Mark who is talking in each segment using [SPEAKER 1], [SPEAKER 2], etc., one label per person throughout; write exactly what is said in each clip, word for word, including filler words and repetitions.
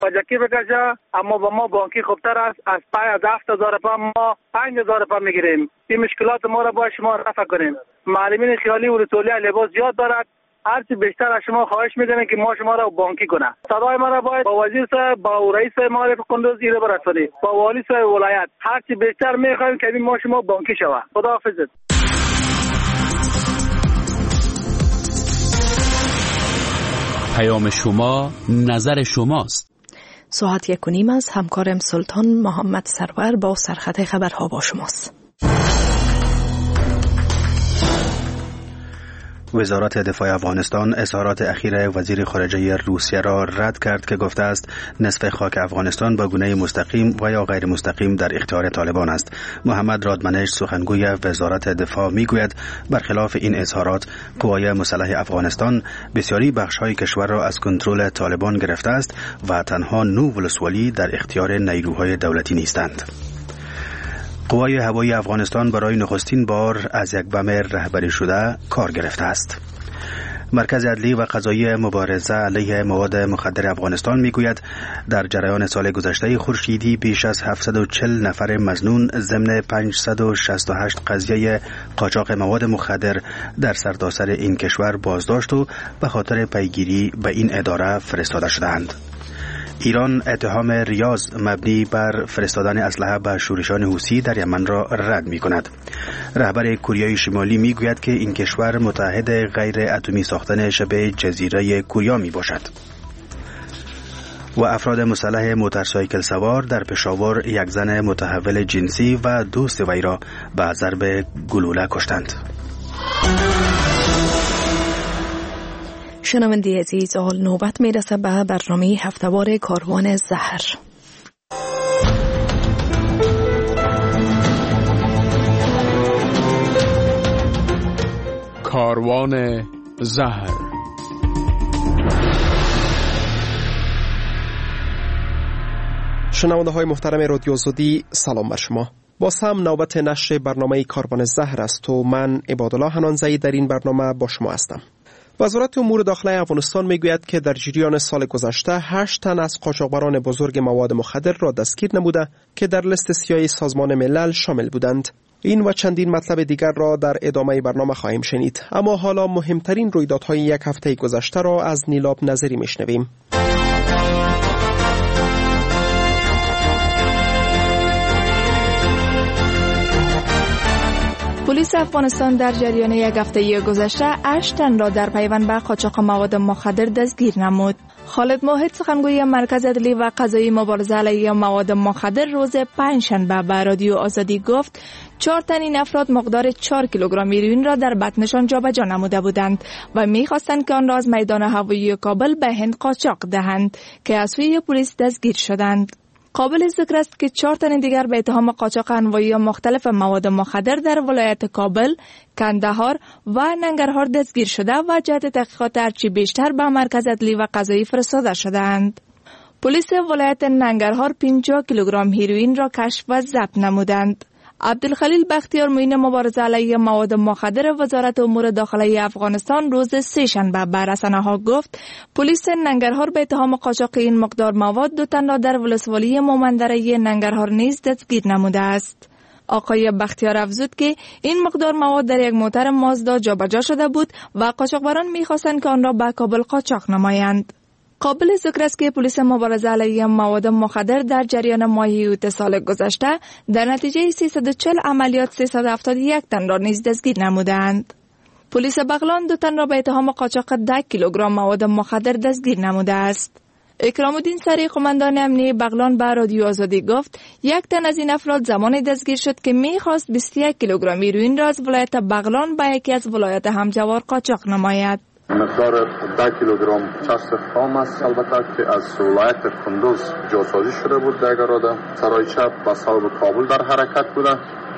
[SPEAKER 1] پاجکی بکشه، اما با ما بانکی خوبتر است. از پای از هفت هزار پا ما پنج هزار پا میگیریم. این مشکلات ما را با شما رفع کنیم. معلمین خیالی و تولیه لباس زیاد دارد. هرچی بیشتر از شما خواهش میکنیم که ما شما را بانکی کنه. صدای ما را باید با وزیر صاحب، با رئیس معارف کندوز ایره برسونید، با والی صاحب ولایت. هرچی بیشتر میخوایم که ما شما بانکی شوه. خداحافظ.
[SPEAKER 2] پیام شما، نظر شماست.
[SPEAKER 3] ساعت یک و نیم از همکارم سلطان محمد سرور با سرخط خبرها با شماست.
[SPEAKER 4] وزارت دفاع افغانستان اظهارات اخیر وزیر خارجه روسیه را رد کرد که گفته است نصف خاک افغانستان با گونه مستقیم و یا غیر مستقیم در اختیار طالبان است. محمد رادمنش سخنگوی وزارت دفاع میگوید برخلاف این اظهارات قوای مسلح افغانستان بسیاری بخش‌های کشور را از کنترل طالبان گرفته است و تنها نو ولسوالی در اختیار نیروهای دولتی نیستند. قوای هوایی افغانستان برای نخستین بار از یک بم رهبری شده کار گرفته است. مرکز عدلی و قضایی مبارزه علیه مواد مخدر افغانستان میگوید در جریان سال گذشته خورشیدی بیش از هفتصد و چهل نفر مظنون ضمن پانصد و شصت و هشت قضیه قاچاق مواد مخدر در سرتاسر این کشور بازداشت و به خاطر پیگیری به این اداره فرستاده شدند. ایران اتهام ریاض مبنی بر فرستادن اسلحه به شورشان حوثی در یمن را رد می کند. رهبر کره شمالی می گوید که این کشور متحد غیر اتمی ساختن شبه جزیره کوریا می باشد. و افراد مسلح موتورسایکل سوار در پشاور یک زن متحول جنسی و دوست وی را به ضرب گلوله کشتند.
[SPEAKER 3] شنونده عزیز، حال نوبت میرسه به برنامه هفتهوار کاروان زهر.
[SPEAKER 5] کاروان زهر. شنونده های محترم رادیو آزادی، سلام بر شما. باز هم نوبت نشر برنامه کاروان زهر است و من عبادالله حنانزئی در این برنامه با شما هستم. وزارت امور داخله افغانستان میگوید که در جریان سال گذشته هشت تن از قاچاقبران بزرگ مواد مخدر را دستگیر نموده که در لیست سیاه سازمان ملل شامل بودند. این و چندین مطلب دیگر را در ادامه برنامه خواهیم شنید، اما حالا مهمترین رویدادهای یک هفته گذشته را از نیلاب نظری میشنویم.
[SPEAKER 6] پلیس افغانستان در جریان یک هفته گذشته هشت تن را در پیوند به قاچاق مواد مخدر دستگیر نمود. خالد موحد سخنگوی مرکز عدلی و قضایی مبارزه علیه مواد مخدر روز پنجشنبه به رادیو آزادی گفت چهار تن این افراد مقدار چهار کیلوگرم هیروئین را در بطنشان جابجا نموده بودند و می‌خواستند که آن را از میدان هوایی کابل به هند قاچاق دهند که از سوی پلیس دستگیر شدند. قابل ذکر است که چهار تن دیگر به اتهام قاچاق انواعی مختلف مواد مخدر در ولایت کابل، کندهار و ننگرهار دستگیر شده و جهت تحقیقات هرچی بیشتر به مرکز عدلی و قضایی فرستاده شدند. پلیس ولایت ننگرهار پنجاه کیلوگرم هیروئین را کشف و ضبط نمودند. عبدالخلیل بختیار معین مبارزه علیه مواد مخدر وزارت امور داخله افغانستان روز سه‌شنبه به رسانه‌ها گفت پلیس ننگرهار به اتهام قاچاق این مقدار مواد دو تن را در ولسوالی مومندره ننگرهار نیز دستگیر نموده است. آقای بختیار افزود که این مقدار مواد در یک موتر مازدا جابجا شده بود و قاچاقبران می‌خواستند که آن را به کابل قاچاق نمایند. قابل ذکر است که پلیس مبارزه علیه مواد مخدر در جریان ماه اوت سال گذشته در نتیجه سیصد و چهل عملیات سیصد و هفتاد و یک تن را نیز دستگیر نمودند. پلیس بغلان دو تن را به اتهام قاچاق ده کیلوگرم مواد مخدر دستگیر نموده است. اکرام الدین سری قماندان امنیه بغلان به رادیو آزادی گفت یک تن از این افراد زمانی دستگیر شد که می‌خواست بیست و یک کیلوگرم هیروئین را از ولایت بغلان به یکی از ولایات همجوار قاچاق نماید.
[SPEAKER 7] مقدار ده کیلوگرم چسب خام است البته که از ولایت کندوز جاسازی شده بود در اراده سرای چپ و صوب کابل در حرکت بوده.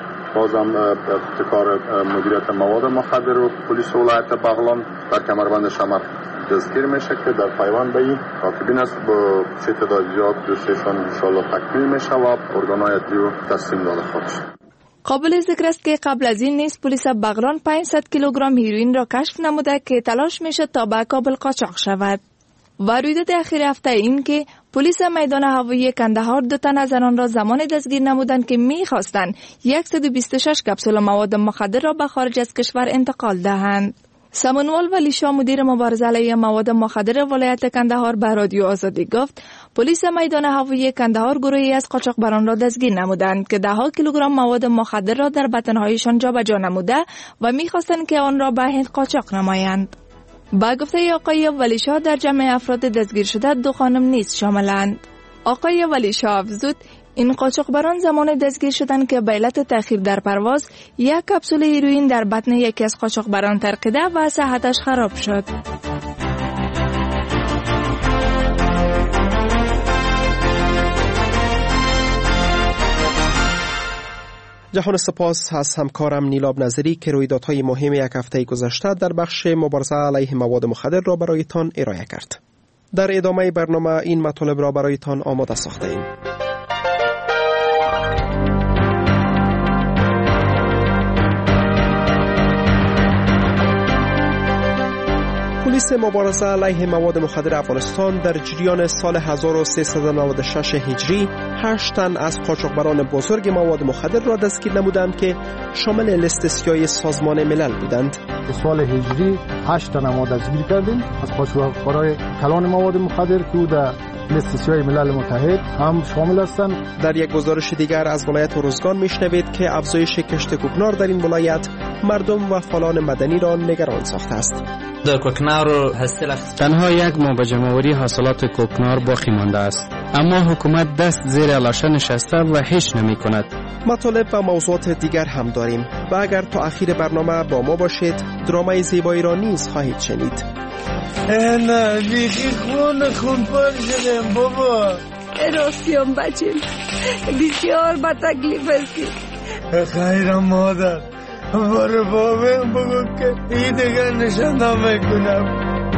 [SPEAKER 7] بازم ابتکار مدیریت مواد مخدر و پلیس ولایت بغلان در کمربند شمر دستگیر میشه که در پیوند به این کاتبین است با تعداد زیاد دوستشان ان شاء الله تکمیل میشه و ارگان‌های عدلی رو تسلیم داده خواهد شد.
[SPEAKER 6] قابل ذکر است که قبل از این نیز پلیس بغلان پانصد کیلوگرم هیروئین را کشف نموده که تلاش میشه تا به کابل قاچاق شود. و رویداد اخیر هفته این که پلیس میدان هوایی کندهار دو تن از آنان را زمان دستگیر نمودند که می‌خواستند صد و بیست و شش کپسول مواد مخدر را به خارج از کشور انتقال دهند. سمنوال ولی شاه مدیر مبارزه علیه مواد مخدر ولایت کندهار به رادیو آزادی گفت پلیس میدان هوایی کندهار گروهی از قاچاقبران را دستگیر نمودند که ده ها کیلوگرم مواد مخدر را در بطن‌هایشان جابجا نموده و می‌خواستند که آن را به هند قاچاق نمایند. با گفته آقای ولی شاه در جمع افراد دستگیر شده دو خانم نیز شاملند. آقای ولی شاه افزود این قاچاقبران زمان دستگیر شدند که به علت تأخیر در پرواز یک کپسول هیروئین در بطن یکی از قاچاقبران ترقیده و صحتش خراب شد.
[SPEAKER 5] جهان سپاس از همکارم نیلاب نظری که رویدادهای مهم یک هفته گذشته در بخش مبارزه علیه مواد مخدر را برایتان ارائه کرد. در ادامه برنامه این مطالب را برایتان آماده ساخته ایم. پلیس مبارزه علیه مواد مخدر افغانستان در جریان سال هزار و سیصد و نود و شش هجری هشت تن از قاچاقبران بزرگ مواد مخدر را دستگیر نمودند که شامل لیست سیاه سازمان ملل بودند.
[SPEAKER 8] سال هجری هشت تن ما دستگیر کردیم از قاچاقبرای کلان مواد مخدر که در لیست سیاه ملل متحد هم شامل هستند.
[SPEAKER 5] در یک گزارش دیگر از ولایت ارزگان میشنوید که افزایش کشت کوکنار در این ولایت مردم و فعالان مدنی را نگران ساخته است.
[SPEAKER 9] در کوکنار تنها یک ماه به جمع‌آوری حاصلات کوکنار باقی مانده است، اما حکومت دست زیر لاشه نشسته و هیچ نمی کند.
[SPEAKER 5] مطالب و موضوعات دیگر هم داریم و اگر تا آخر برنامه با ما باشید درامای زیبایی را نیز خواهید شنید.
[SPEAKER 10] نه بیخی خون خون پر شدیم بابا.
[SPEAKER 11] راستیم بچیم بسیار با تکلیف هستی.
[SPEAKER 10] خیرم مادر برو بابیم بگو که ای دیگر نشانده میکنم.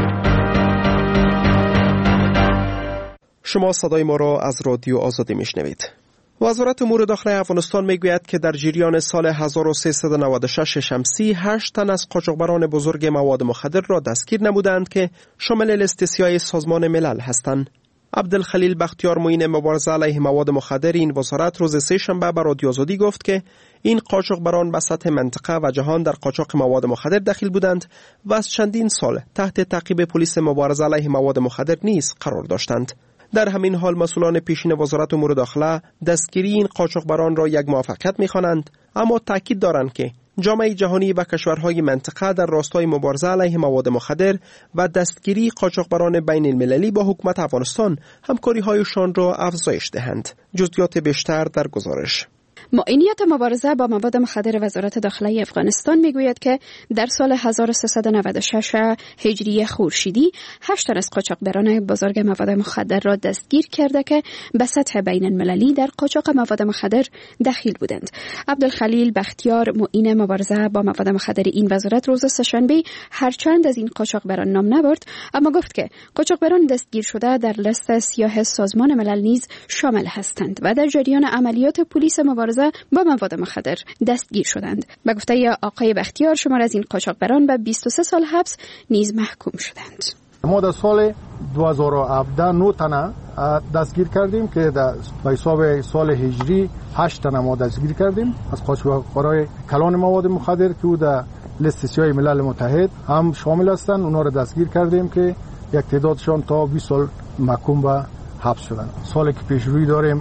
[SPEAKER 5] شما صدای ما را از رادیو آزادی میشنوید. وزارت امور داخلی افغانستان میگوید که در جریان سال هزار و سیصد و نود و شش شمسی هشت تن از قاچاقبران بزرگ مواد مخدر را دستگیر نمودند که شامل لیست سیاه سازمان ملل هستند. عبدالخلیل بختیار معین مبارزه علیه مواد مخدر این وزارت روز سه شنبه به رادیو آزادی گفت که این قاچاقبران به سطح منطقه و جهان در قاچاق مواد مخدر دخیل بودند و از چندین سال تحت تعقیب پلیس مبارزه علیه مواد مخدر نیز قرار داشتند. در همین حال مسئولان پیشین وزارت امور داخله دستگیری این قاچاقبران را یک موفقیت می‌خوانند، اما تاکید دارند که جامعه جهانی و کشورهای منطقه در راستای مبارزه علیه مواد مخدر و دستگیری قاچاقبران بین المللی با حکومت افغانستان همکاری‌هایشان را افزایش دهند. جزئیات بیشتر در گزارش.
[SPEAKER 12] معینیت مبارزه با مواد مخدر وزارت داخلی افغانستان میگوید که در سال هزار و سیصد و نود و شش هجری خورشیدی هشت تن از قاچاقبران بزرگ مواد مخدر را دستگیر کرده که به سطح بین المللی در قاچاق مواد مخدر دخیل بودند. عبدالخلیل بختیار معین مبارزه با مواد مخدر این وزارت روز سه‌شنبه هرچند از این قاچاقبران نام نبرد، اما گفت که قاچاقبران دستگیر شده در لیست سیاه سازمان ملل نیز شامل هستند و در جریان عملیات پلیس مبارزه با مواد مخدر دستگیر شدند. به گفته آقای بختیار شمار از این قاچاقبران به بیست و سه سال حبس نیز محکوم شدند.
[SPEAKER 8] ما در سال دو هزار و هفده نه تنه دستگیر کردیم که در حساب سال هجری هشت تنه ما دستگیر کردیم از قاچاقبرای کلان مواد مخدر که در لیست سیاه ملل متحد هم شامل هستند. اونا را دستگیر کردیم که یک تعدادشان تا بیست سال محکوم به حبس شدند. سالی که پیش روی داریم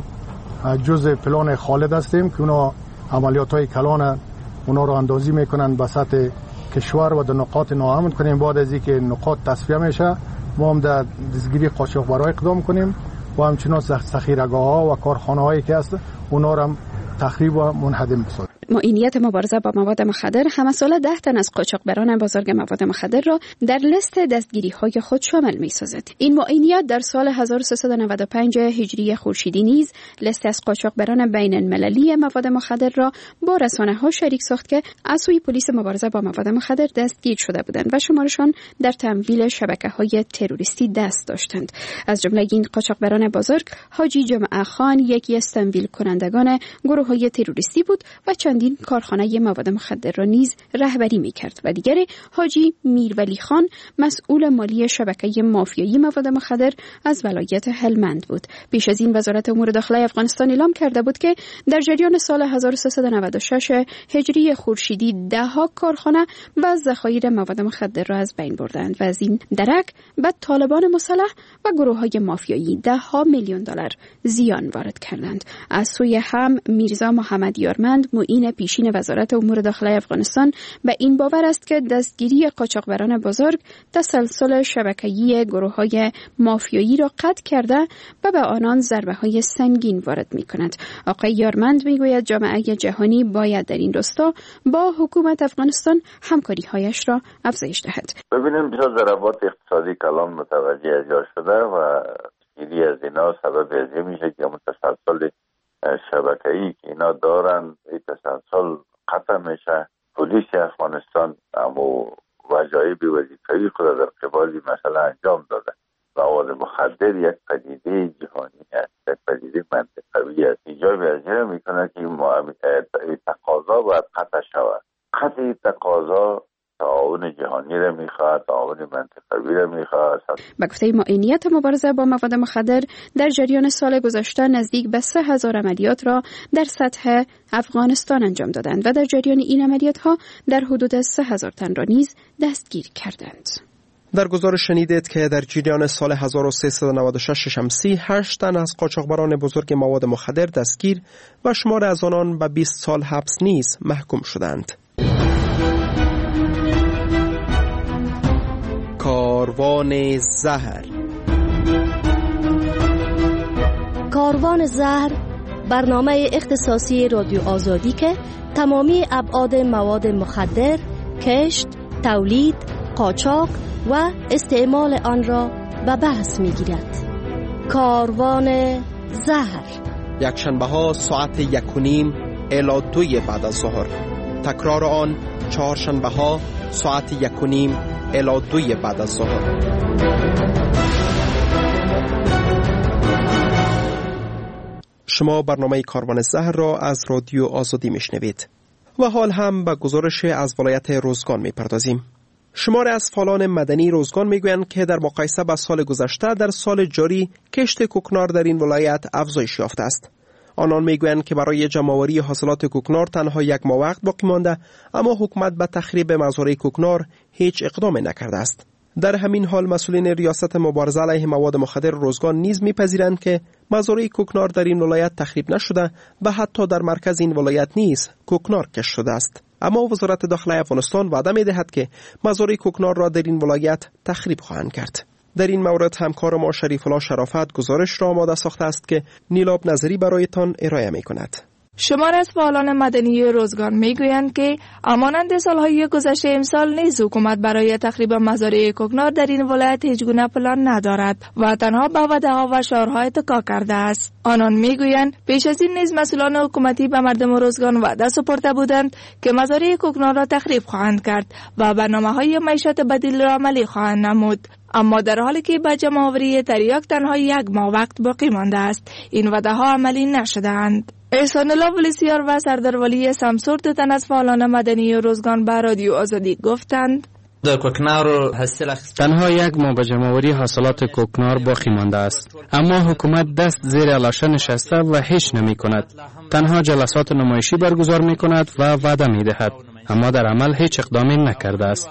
[SPEAKER 8] جزء پلان خالد هستیم که اونا عملیات های کلان اونا رو اندازی میکنن به سطح کشور و در نقاط ناامن کنیم. بعد از اینکه نقاط تصفیه میشه ما هم در دستگیری قاچاقبران اقدام کنیم و همچنان ذخیره‌گاه ها و کارخانه هایی که هست اونا رو هم تخریب و منهدم بسازیم.
[SPEAKER 12] معینیت مبارزه با مواد مخدر همساله ده تن از قاچاقبران بزرگ مواد مخدر را در لیست دستگیری های خود شامل می سازد. این معینیت در سال هزار و سیصد و نود و پنج هجری خورشیدی نیز لیست از قاچاقبران بین المللی مواد مخدر را با رسانه ها شریک ساخت که از سوی پلیس مبارزه با مواد مخدر دستگیر شده بودند و شمارشان در تمویل شبکه های تروریستی دست داشتند. از جمله این قاچاقبران بزرگ حاجی جمعه خان یکی از تمویل کنندگان گروه های تروریستی بود و چند چندین کارخانه مواد مخدر را نیز رهبری می‌کرد و دیگری حاجی میرولی خان مسئول مالی شبکه مافیایی مواد مخدر از ولایت هلمند بود. پیش از این وزارت امور داخلی افغانستان اعلام کرده بود که در جریان سال هزار و سیصد و نود و شش هجری خورشیدی ده ها کارخانه و ذخایر مواد مخدر را از بین بردند و از این درک به طالبان مسلح و گروه‌های مافیایی ده ها میلیون دلار زیان وارد کردند. از سوی هم میرزا محمد یارمند معین پیشین وزارت امور داخلی افغانستان به این باور است که دستگیری قاچاقبران بزرگ تسلسل شبکه‌ای گروه‌های مافیایی را قطع کرده و به آنان ضربه‌های سنگین وارد می‌کند. آقای یارمند میگوید جامعه جهانی باید در این راستا با حکومت افغانستان همکاری‌هایش را افزایش دهد.
[SPEAKER 13] ببینیم چه ضربات اقتصادی کلان متوجه از شده و گیری از اینا سبب از این میشه که اون تسلسل شبکه‌ای که اینا دارن این تسلسل قطع میشه. پلیس افغانستان اما وظایف وظیفه‌ای خود در قبال مثلا انجام داده. مواد مخدر یک پدیده جهانی است، یک پدیده منطقوی است. ایجاب از این میکنه که این تقاضا باید قطع شود. قطع تقاضا تعاون جهانی را میخواد، تعاون منطقوی را میخواد.
[SPEAKER 12] به گفته معینیت مبارزه با مواد مخدر در جریان سال گذشته نزدیک به سه هزار عملیات را در سطح افغانستان انجام دادند و در جریان این عملیات ها در حدود سه هزار تن را نیز دستگیر کردند.
[SPEAKER 5] در گزارش شنیدید که در جریان سال هزار و سیصد و نود و شش شمسی هشت تن از قاچاقبران بزرگ مواد مخدر دستگیر و شمار از آنان به بیست سال حبس نیز محکوم شدند. کاروان زهر.
[SPEAKER 14] کاروان زهر برنامه اختصاصی رادیو آزادی که تمامی ابعاد مواد مخدر، کشت، تولید، قاچاق و استعمال آن را به بحث می‌گیرد. کاروان زهر
[SPEAKER 5] یک شنبه ها ساعت یک و نیم الی دوی بعد از ظهر. تکرار آن چهار شنبه ها ساعت یک و نیم الی دوی بعد از ظهر. شما برنامه کاروان زهر را از رادیو آزادی میشنوید و حال هم به گزارش از ولایت روزگان میپردازیم. شمار از فعالان مدنی روزگان میگویند که در مقایسه با سال گذشته در سال جاری کشت کوکنار در این ولایت افزایش یافته است. آنان میگویند که برای جمع‌آوری حاصلات کوکنار تنها یک ماه وقت باقی مانده، اما حکومت به تخریب مزارع کوکنار هیچ اقدامی نکرده است. در همین حال مسئولین ریاست مبارزه علیه مواد مخدر روزگان نیز میپذیرند که مزارع کوکنار در این ولایت تخریب نشده و حتی در مرکز این ولایت نیز کوکنار کشت شده است. اما وزارت داخلی افغانستان وعده می‌دهد که مزارع کوکنار را در این ولایت تخریب خواهند کرد. در این مورد همکار ما شریف الله شرافت گزارش را آماده ساخته است که نیلاب نظری برایتان ارائه می‌کند.
[SPEAKER 6] شمار از فعالان مدنی روزگان میگویند که همانند سالهای گذشته امسال نیز حکومت برای تخریب مزارع کوکنار در این ولایت هیچ گونه پلان ندارد و تنها به وعده‌ها و شعارها اتکا کرده است. آنان میگویند پیش از این نیز مسئولان حکومتی به مردم روزگان وعده سپرده بودند که مزارع کوکنار را تخریب خواهند کرد و برنامه‌های معیشت بدیل را عملی خواهند نمود. اما در حالی که به جمع‌آوری تریاک تنها یک ماه وقت باقی مانده است، این وعده‌ها عملی نشده‌اند. احسان الله ولیسیار و سردار ولی سمسور دو تن از فعالان مدنی روزگان به رادیو آزادی گفتند
[SPEAKER 9] در کوکنار تنها یک ماه به جمع‌آوری حاصلات کوکنار باقی مانده است، اما حکومت دست زیر الاشه نشسته و هیچ نمی کند. تنها جلسات نمایشی برگزار می کند و وعده می دهد، اما در عمل هیچ اقدامی نکرده است.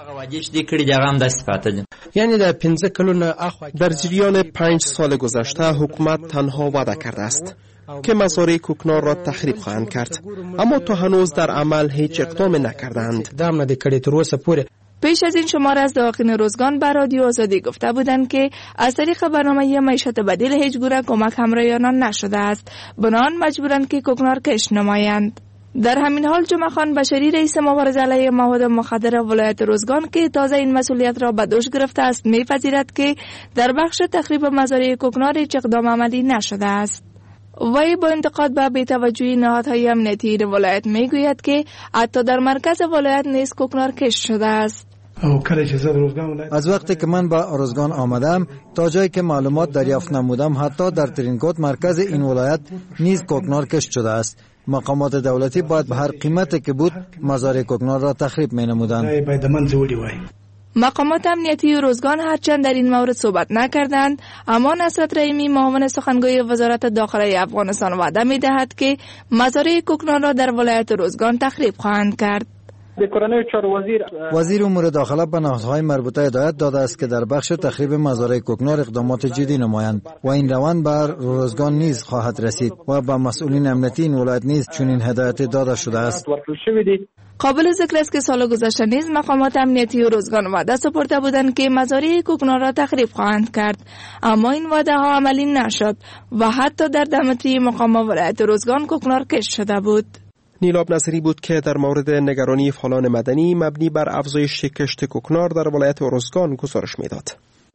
[SPEAKER 5] یعنی در پنځه کلونه در جریان پنج سال گذشته حکومت تنها وعده کرده است که مزارع کوکنار را تخریب خواهند کرد، اما تا هنوز در عمل هیچ اقدام نکردند.
[SPEAKER 6] پیش از این شمار از دواقین روزگان به رادیو آزادی گفته بودند که از طریق برنامه معیشت بدیل هیچ گونه کمک همراه آنان نشده است، بنابراین مجبورند که کوکنار کشت نمایند. در همین حال جمعه خان بشری رئیس مبارزه علیه مواد مخدر ولایت روزگان که تازه این مسئولیت را به دوش گرفته است می‌پذیرد که در بخش تخریب مزارع کوکنار هیچ اقدام عملی نشده است. وی با انتقاد به بی‌توجهی نهادهای امنیتی ولایت میگوید که حتی در مرکز ولایت نیز کوکنار کشت شده است.
[SPEAKER 15] از وقتی که من به روزگان آمدم تا جایی که معلومات دریافت نمودم، حتی در ترینکوت مرکز این ولایت نیز کوکنار کشت شده است. مقامات دولتی باید به هر قیمتی که بود مزارع کوکنار را تخریب می نمودند.
[SPEAKER 6] مقامات امنیتی روزگان هرچند در این مورد صحبت نکردند، اما نصرت رحیمی معاون سخنگوی وزارت داخلی افغانستان وعده می دهد که مزارع کوکنار را در ولایت روزگان تخریب خواهند کرد.
[SPEAKER 15] وزیر امور داخله به نهادهای مربوطه هدایت داده است که در بخش تخریب مزارع کوکنار اقدامات جدی نمایند و این روند بر روزگان نیز خواهد رسید و به مسئولین امنیتی این ولایت نیز چنین هدایت داده شده است.
[SPEAKER 6] قابل ذکر است که سال گذشته نیز مقامات امنیتی روزگان وعده سپرده بودند که مزارع کوکنار را تخریب خواهند کرد، اما این وعده ها عملی نشد و حتی در دمتری مقام ولایت روزگان کوکنار کشت شده بود.
[SPEAKER 5] نیلاب نظری بود که در مورد نگرانی فعالان مدنی مبنی بر افزایش کشت کوکنار در ولایت روزگان گزارش میداد.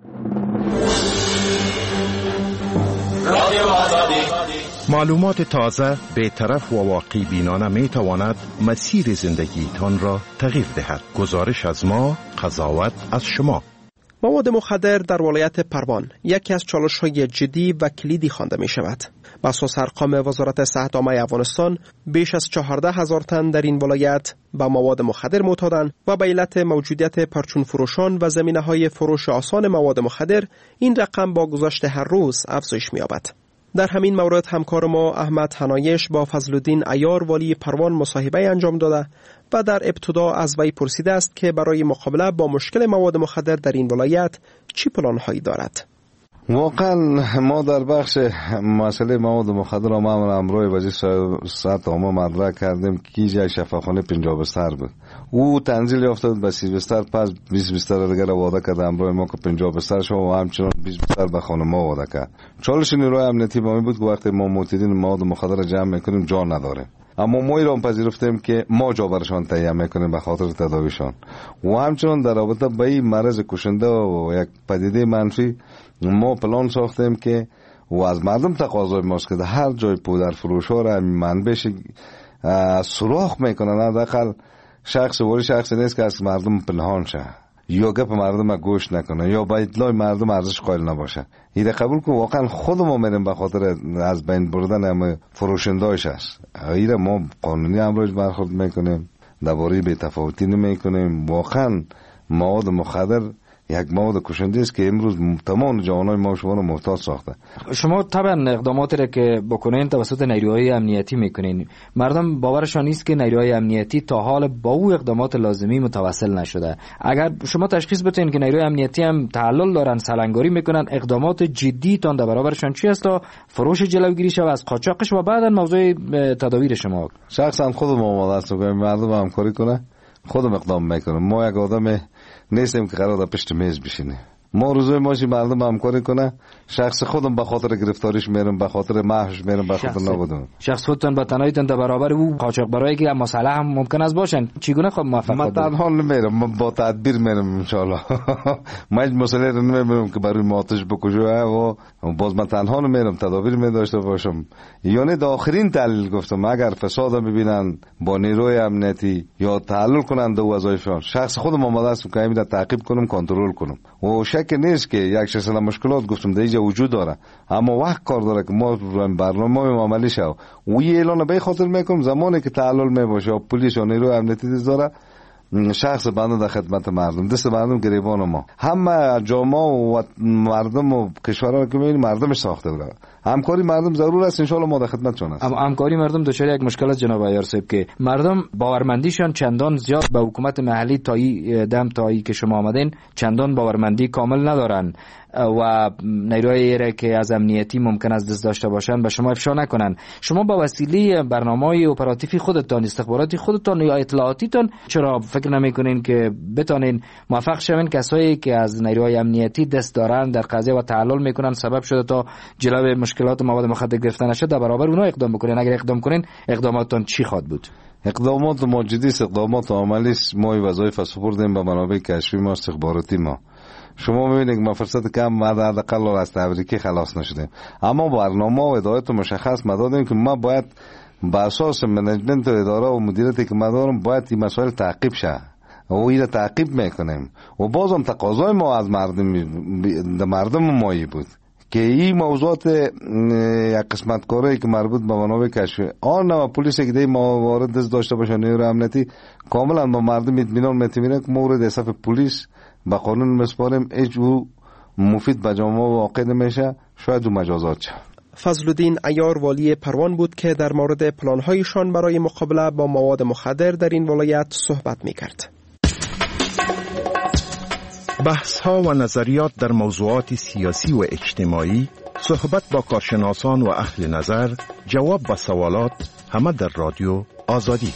[SPEAKER 16] معلومات تازه، بی‌طرف و واقعی بینانه می تواند مسیر زندگیتان را تغییر دهد. گزارش از ما، قضاوت از شما.
[SPEAKER 5] مواد مخدر در ولایت پروان یکی از چالش‌های جدی و کلیدی خوانده می شود. بر اساس ارقام وزارت صحت عامه افغانستان، بیش از چهارده هزار تن در این ولایت با مواد مخدر معتادند و به علت موجودیت پرچون فروشان و زمینه‌های فروش آسان مواد مخدر، این رقم با گذشت هر روز افزایش می‌یابد. در همین مورد همکار ما احمد حنایش با فضلالدین عیار والی پروان مصاحبه انجام داده و در ابتدا از وی پرسیده است که برای مقابله با مشکل مواد مخدر در این ولایت چی پلان‌هایی دارد.
[SPEAKER 17] واقعا ما در بخش مسئله مواد مخدر ما امروز وزیر صحت عامه مطرح کردیم که جای شفاخانه پنجاه بستر بود. او تنزیل یافته بود به سی بستر، پس بیست بستر دیگر وعده کرد امروز ما که پنجاه بستر شد و همچنان بیست بستر به خانم‌ها وعده کرد. چالش نیروی امنیتی با این بود که وقتی ما معتادین مواد مخدر جمع میکنیم جا نداریم، اما ما ایران پذیرفتیم که ما جا برشان تهیه میکنیم به خاطر تداویشان و همچنان در رابطه با این مرض کشنده و یک پدیده منفی ما پلان ساختیم که و از مردم تقاضای ماست که در هر جای پودر فروش ها را منبعش سوراخ میکنن، حداقل شخص ولی شخصی نیست که از مردم پنهان شه یا گپ مردم گوش نکنه یا با اطلاع مردم ارزش قائل نباشه. ایده قبول که واقعا خود ما میریم به خاطر از بین بردن همه فروشندهاش است. ایده ما قانونی امروز برخورد میکنیم، درباره بی‌تفاوتی نمیکنیم. واقعا مواد مخدر یک مواد کشنده است که امروز تمام جوانای ما شما رو محتاج ساخته.
[SPEAKER 18] شما طبعا اقداماتی را که بکنین توسط نیروهای امنیتی میکنین، مردم باورشان نیست که نیروهای امنیتی تا حال با او اقدامات لازمی متوسل نشده. اگر شما تشخیص بدین که نیروهای امنیتی هم تعلل دارن، سلنگاری میکنن، اقدامات جدی تان در برابرشان چی است تا فروش جلوگیری شود از قاچاقش و بعدا موضوع تداویر شما؟
[SPEAKER 17] شخصا خودم آماده هستم که مردم همکاری کنه، خودم اقدام میکنم. ما یک آدم نیستیم که قرار در پشت میز بشینه. ما روزای ماشی مردم همکاری کنه، شخص خودم به خاطر گرفتاریش میرم، به خاطر محوش میرم، به خاطر نبودم.
[SPEAKER 18] شخص خودتون با تنهاییتون در برابر او قاچاقبرایی که مسئله هم ممکن است باشن، چگونه خب موفق
[SPEAKER 17] من تنها نمیرم، من با تدبیر میرم ان شاء الله. من هیچ مسئله رو نمیبینم که برای ما آتش بکشه و باز من تنها نمیرم، تدابیر میداشته باشم. یعنی در آخرین تحلیل گفتم اگر فساد میبینن با نیروی امنیتی یا تعلل کنند دو وظایفشان، شخص خودم آماده است که اینو تعقیب کنم، کنترل کنم. و شک نیست که یک شخص مشکلات گفتم در اینجا وجود داره، اما وقت کار داره که ما برنامه عملی شو و این اعلان به خاطر میکنم زمانی که تعلل می باشه پلیس یا نیروی امنیتی داره شخص بنده در خدمت مردم، دست مردم گریبان ما، همه جامعه و مردم و کشورها که میبینیم مردمش ساخته بوده. همکاری مردم ضرور است، ان شاء الله ما در خدمتشون هستیم.
[SPEAKER 18] اما همکاری مردم دچار یک مشکل است جناب عیار صاحب که مردم باورمندیشان چندان زیاد به حکومت محلی تایی دم تایی که شما آمدین چندان باورمندی کامل ندارن و نیروهای را که از امنیتی ممکن است دست داشته باشن به شما افشا نکنن. شما با وسیله برنامه‌های اپراتیوی خودتان، استخباراتی خودتان یا اطلاعاتیتان چرا فکر نمی‌کنین که بتونین موفق شوین کسایی که از نیروهای امنیتی دست دارن در قضیه و تعلل میکنن سبب شده تا جلوی مشکلات مواد مخدر گرفته نشه در برابر اونها اقدام بکنین؟ اگر اقدام کنین اقداماتتان چی خواهد بود؟
[SPEAKER 17] اقدامات ما جدی است، اقدامات عملی است. ما وظایف سپردیم به منابع کشفی ما، استخباراتی ما. شما میبینید که ما فرصت کم ما حداقل از تبریکی خلاص نشدیم، اما برنامه و هدایت مشخص ما دادیم که ما باید با اساس منیجمنت و اداره و مدیریتی که ما دارم باید این مسائل تعقیب شه و اینو تعقیب میکنیم و بازم تقاضای ما از مردم مردم مایی بود که این موضوعات یک قسمت کاری که مربوط به منابع کشفی آن و پلیس که دی موارد دست داشته باشه نیروی امنیتی کاملا با مردم اطمینان میتونه که مورد حساب پلیس به قانون مسپاریم، هیچ او مفید به جامعه واقع نمیشه، شاید او مجازات شه.
[SPEAKER 5] فضلالدین عیار والی پروان بود که در مورد پلان‌هایشان برای مقابله با مواد مخدر در این ولایت صحبت می‌کرد.
[SPEAKER 16] بحث‌ها و نظریات در موضوعات سیاسی و اجتماعی، صحبت با کارشناسان و اهل نظر، جواب به سوالات، همه در رادیو آزادی.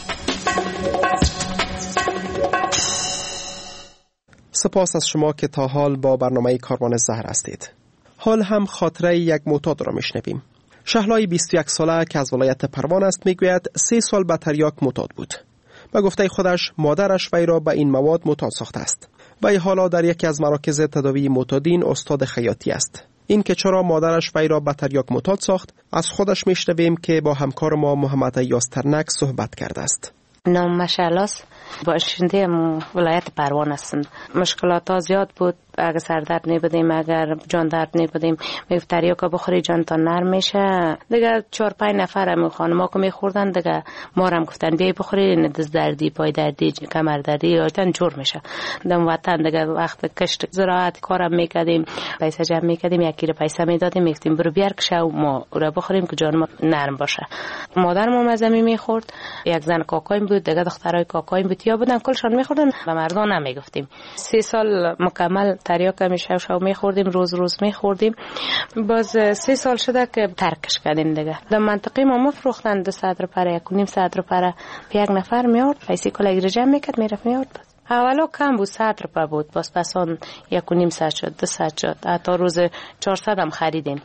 [SPEAKER 5] سپاس از شما که تا حال با برنامه کاروان زهر هستید. حال هم خاطره یک معتاد را میشنویم. شهلای بیست و یک ساله که از ولایت پروان است میگوید سه سال به تریاک معتاد بود. به گفته خودش مادرش وی را به این مواد معتاد ساخته است. وی حالا در یکی از مراکز تداوی معتادین استاد خیاطی است. این که چرا مادرش وی را به تریاک معتاد ساخت از خودش میشنویم که با همکار ما محمد یاسترنک صحبت کرده است.
[SPEAKER 19] نام مشعلاس باشنده ولایت پروان هستم. مشکلات ها زیاد بود. اگر سردرد نبودیم، اگر جان درد نبودیم، میگفت تریاکا بخوری جان تا نرم میشه. دیگه چهار پنج نفر هم خانما که میخوردن دیگه ما هم گفتن بیای بخوری، دست دردی، پای دردی، کمر دردی یا تن جور میشه. دم وطن دیگه وقت کشت زراعت کارم میکردیم، پیسه جمع میکردیم، یک کیلو پیسه میدادیم، میگفتیم برو بیار کشه و ما رو بخوریم که جان ما نرم باشه. مادرم هم از زمین میخورد، یک زن کاکایم بود، دیگه دخترای کاکایم بود یا بودن کلشان میخوردن، به مردان نمیگفتیم. سه سال مکمل تریاک میشه شو میخوردیم، روز روز میخوردیم. باز سه سال شده که ترکش کردیم دیگه. در منطقه ما مفروختن دو صدر پره، یک و نیم صدر پره یک نفر میاد، پیسه کلا جمع میکرد میرفت میاد. اولا کم بود، صد روپه بود، باز پس آن یک و نیم صد شد، دو صد شد، حتی روز چهارصد هم خریدیم.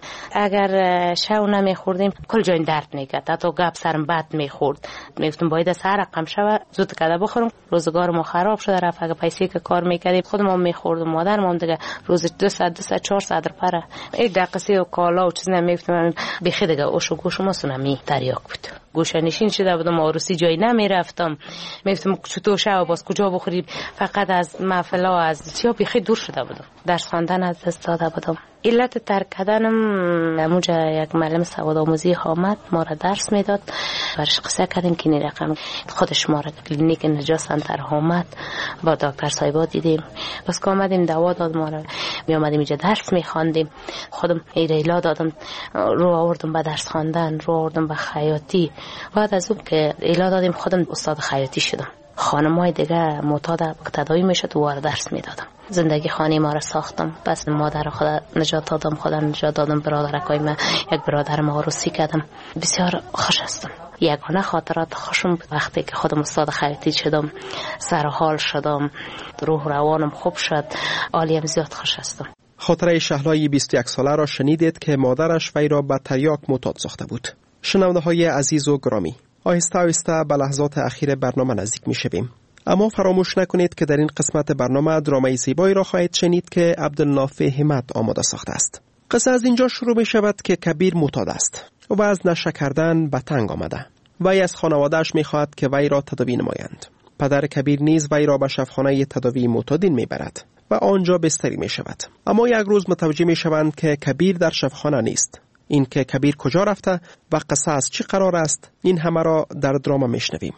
[SPEAKER 19] اگر شو نمیخوردیم کل جای درد میکرد، حتی گپ سرم بد میخورد. میگفتم باید از هر رقم شو زود کده بخورم، روزگار ما خراب شده رفت. اگر پیسه که کار میکردیم خودم میخوردم، مادرم هم دیگه روز دو صد دو صد چهارصد روپه این دقیقه و کالا و چیز نمیگفتم، بخی دیگه اوش و گوش ما سونمی تریاک بود. گوشه نشین شده بودم، عروسی جایی نمیرفتم، میگفتم چطور شو باز کجا بخوریم، فقط از محفلا از چیا بیخی دور شده بودم. درس خواندن از دست داده بودم. علت ترک کردنم موجه یک معلم سواد آموزی آمد ما را درس میداد، برش قصه کردیم که این رقم خودش ما را کلینیک نجات سنتر آمد، با دکتر صاحبا دیدیم، بس که آمدیم دوا داد ما را، می آمدیم اینجا درس میخواندیم. خودم ایریلا دادم، رو آوردم به درس خواندن، رو آوردم به خیاطی. بعد از اون که ایلا دادیم خودم استاد خیاطی شدم. خانمای دیگه معتاد تداوی میشد و وارد درس میدادم. زندگی خانه ما را ساختم، پس مادر خدا نجات دادم، خدا نجات دادم. برادرکای من یک برادر ما عروسی کردم، بسیار خوش هستم. یگانه خاطرات خوشم وقتی که خودم استاد خیاطی شدم، سر حال شدم، روح روانم خوب شد، عالیم زیاد خوش هستم.
[SPEAKER 5] خاطره شهلای بیست و یک ساله را شنیدید که مادرش وی را به تریاک معتاد ساخته بود. شنونده های عزیز و گرامی، آهسته آهسته به لحظات اخیر برنامه نزدیک می شویم. اما فراموش نکنید که در این قسمت برنامه درامای زیبایی را خواهید شنید که عبدالنافع همت آماده ساخته است. قصه از اینجا شروع می شود که کبیر معتاد است و از نشه کردن به تنگ آمده. وی از خانواده‌اش می خواهد که وی را تداوی نمایند. پدر کبیر نیز وی را به شفاخانه تداوی معتادین می برد و آنجا بستری می شود. اما یک روز متوجه می شوند که کبیر در شفاخانه نیست. این که کبیر کجا رفته و قصه از چی قرار است، این همه را در دراما میشنویم.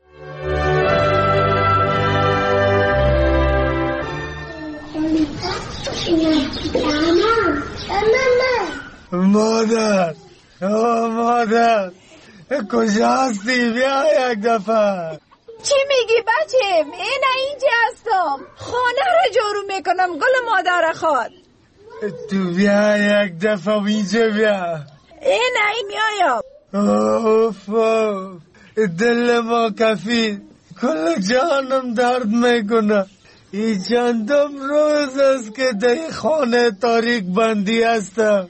[SPEAKER 10] مادر، آه مادر، کجا هستی؟ بیا یک دفعه.
[SPEAKER 11] چی میگی بچم؟ این اینجا هستم، خانه رو جارو میکنم. گل مادر خواد
[SPEAKER 10] تو بیا یک دفعه اینجا بیا.
[SPEAKER 11] این این میایم.
[SPEAKER 10] اوف اوف، دل ما کفید، کل جانم درد میکنه. این چندم روز است که در خانه تاریک بندی هستم.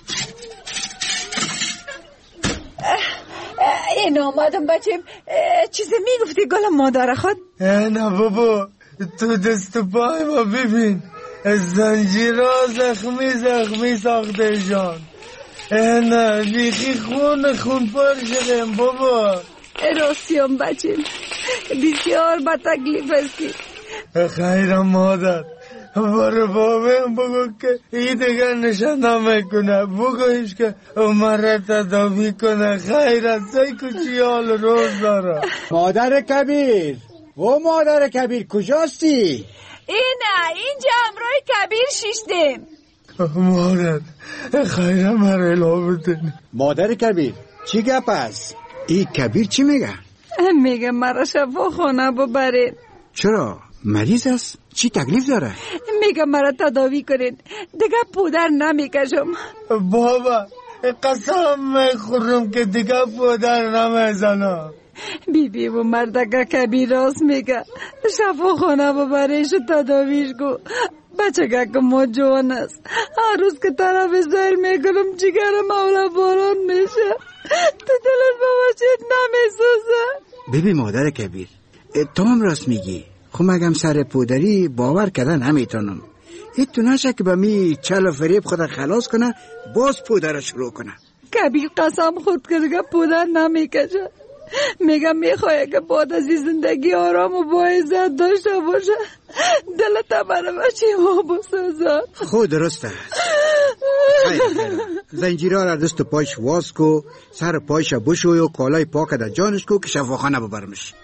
[SPEAKER 11] این آمدم بچم. چیزی میگفتی گل مادر خود؟
[SPEAKER 10] نه بابا، تو دست پای ما ببین، زنجیرها زخمی زخمی ساخته جان. نه بیخی خون خون پر شدم بابا.
[SPEAKER 11] راستیم بچم، بسیار با تکلیف هستی.
[SPEAKER 10] خیرم مادر، برای بابیم بگو که ای دیگر نشان نمیکنه، بگویش که عمره تداوی کنه. خیر است ای کچی حال روز داره.
[SPEAKER 20] مادر کبیر و مادر کبیر کجاستی؟
[SPEAKER 11] اینه اینجا امروی کبیر شیشتیم.
[SPEAKER 10] مادر خیره مرا الا بدن.
[SPEAKER 20] مادر کبیر چی گپ است؟ ای کبیر چی میگه؟
[SPEAKER 11] میگه مرا شفا خانه ببرین.
[SPEAKER 20] چرا؟ مریض است؟ چی تکلیف داره؟
[SPEAKER 11] میگه مرا تداوی کنین، دیگه پودر نمیکشم.
[SPEAKER 10] بابا قسم میخورم که دیگه پودر نمیزنم.
[SPEAKER 11] بی بی و مردگه کبیر راست میگه، شفا خانه ببریش و تداویش گو. بچه که ما جوان است، هر روز که طرف زیر میکنم جگر مولا باران میشه، تو دلت بابا چیت نمیسوزه.
[SPEAKER 20] ببی مادر کبیر تو هم راست میگی. خب مگم سر پودری باور کردن نمیتونم. این تو نشه که با می چل و فریب خود خلاص کنه باز پودر شروع کنه.
[SPEAKER 11] کبیر قسم خود کرده پودر نمیکشه. میگم میخواه که بعد از این زندگی آرام و با عزت داشته باشه. دلت برای بچه ما بسازد.
[SPEAKER 20] خود درسته. خیلی خیلی زنجیره را دست و پایش واز کو، سر پایش بشوی و کالای پاک در جانش کو که شفاخانه ببرمش.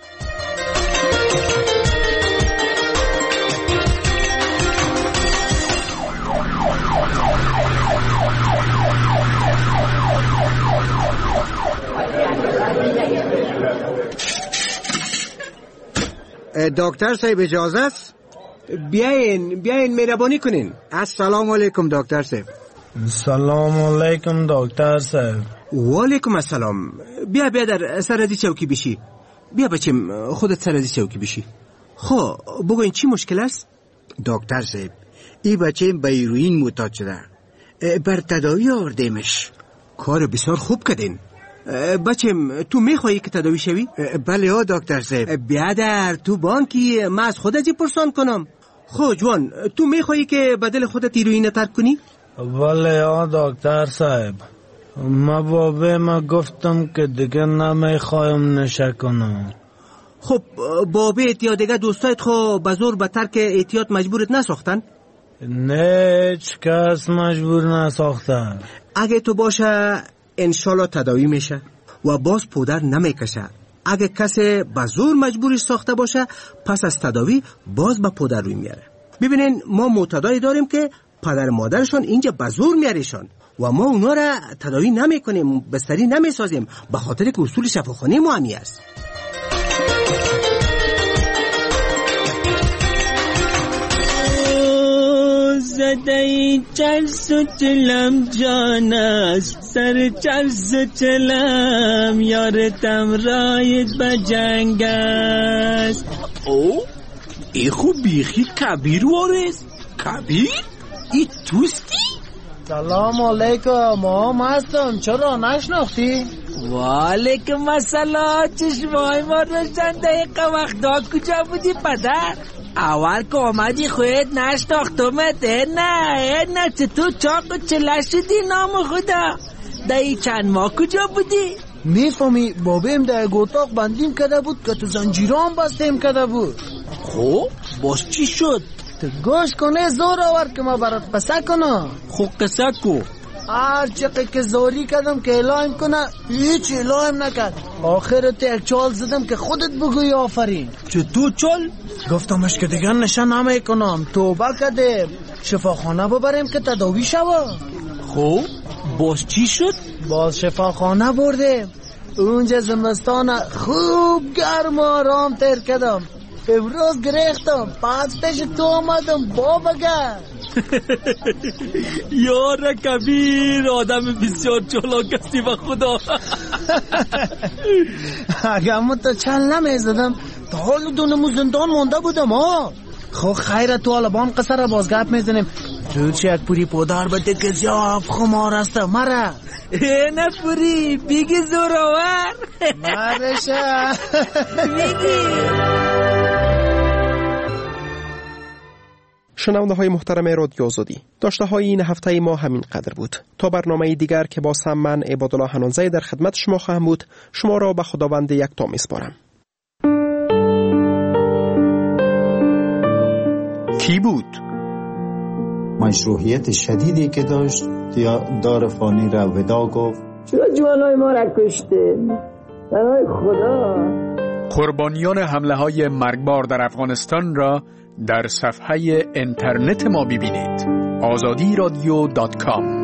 [SPEAKER 20] دکتر صاحب اجازه است؟
[SPEAKER 5] بیاین بیاین مهربانی کنین.
[SPEAKER 20] السلام علیکم دکتر صاحب.
[SPEAKER 10] سلام علیکم دکتر صاحب.
[SPEAKER 5] و علیکم السلام. بیا بیا در سر از چوکی بشی. بیا بچم خودت سر از چوکی بشی. خب بگوین چی مشکل است؟
[SPEAKER 20] دکتر صاحب این بچه به هیروئین معتاد شده، بر تداوی آوردیمش.
[SPEAKER 5] کار بسیار خوب کردین. بچم تو میخوایی که تداوی شوی؟
[SPEAKER 20] بله ها دکتر صاحب.
[SPEAKER 5] بیادر تو بانکی ما از خودت جی پرسان کنم. خب جوان تو میخوایی که بدل خودت هیروئین ترک کنی؟
[SPEAKER 10] بله ها دکتر صاحب. ما بابه ما گفتم که دیگه نمیخوایم نشه کنم.
[SPEAKER 5] خب بابه یا دیگه دوستایت خو بزور به ترک احتیاط مجبورت نساختن؟
[SPEAKER 10] نه هیچ کس مجبور نساختن.
[SPEAKER 5] اگه تو باشه انشالله تداوی میشه و باز پودر نمیکشه. اگه کسی به زور مجبورش ساخته باشه پس از تداوی باز به پودر روی میاره. ببینین ما معتادایی داریم که پدر مادرشون اینجا به زور میاریشون و ما اونا را تداوی نمیکنیم، بستری نمیسازیم، به خاطر که اصول شفاخانه ما همی است.
[SPEAKER 21] زدهی چرس و چلم جان است، سر چرس و چلم یارتم رایت بجنگ است.
[SPEAKER 2] او ای خوب بیخی کبیر وارست. کبیر؟ ای توستی؟
[SPEAKER 10] سلام علیکم. ما هم هستم، چرا نشناختی؟
[SPEAKER 21] و علیکم السلام. چشمای ما روشن. دقیقه وقتا کجا بودی پدر؟ اول که آمدی خودت نشناختمت. نه نه چطور چاق و چله شدی نام خدا؟ دایی چند ماه کجا بودی؟
[SPEAKER 10] میفهمی بابیم در گوتاق بندیم کرده بود که تو زنجیران بستیم کرده بود.
[SPEAKER 2] خب باز چی شد؟
[SPEAKER 10] تو گوش کنه زور آور که ما برات قصه کنم.
[SPEAKER 2] خب قصه کو.
[SPEAKER 10] هر چقدر که زوری کردم که اعلام کنه هیچ اعلام نکرد. آخرت یک چال زدم که خودت بگوی آفرین.
[SPEAKER 2] چطور چال؟
[SPEAKER 10] گفتمش که دیگر نشان نمی کنم، توبه کردیم، شفاخانه ببریم که تداوی شوه.
[SPEAKER 2] خب باز چی شد؟
[SPEAKER 10] باز شفاخانه بردیم. اونجا زمستان خوب گرم و آرام تیر کردم. امروز گریختم، پس پیش تو آمدم بابا گر.
[SPEAKER 2] یار کبیر آدم بسیار چالاک هستی و خدا.
[SPEAKER 10] اگه همون تا چل نمیزدم تا حال دونمو زندان مونده بودم ها. خب خیره تو حالا با هم قصه را بازگپ میزنیم. تو چه یک پوری پودر بده که زیاب خمار است مره.
[SPEAKER 21] نه پوری بیگی زورآور.
[SPEAKER 10] مرشه
[SPEAKER 21] بیگی.
[SPEAKER 5] شنونده های محترم رادیو آزادی، داشته های این هفته ما همین قدر بود. تا برنامه دیگر که با سم من عبادالله حنانزی در خدمت شما خواهم بود، شما را به خداوند یکتا میسپارم.
[SPEAKER 16] کی بود؟
[SPEAKER 15] مشروعیت شدیدی که داشت دار فانی را ودا گفت.
[SPEAKER 1] چرا جوانای ما را کشته؟ برای خدا.
[SPEAKER 22] قربانیان حمله های مرگبار در افغانستان را در صفحه اینترنت ما ببینید. آزادی رادیو دات کام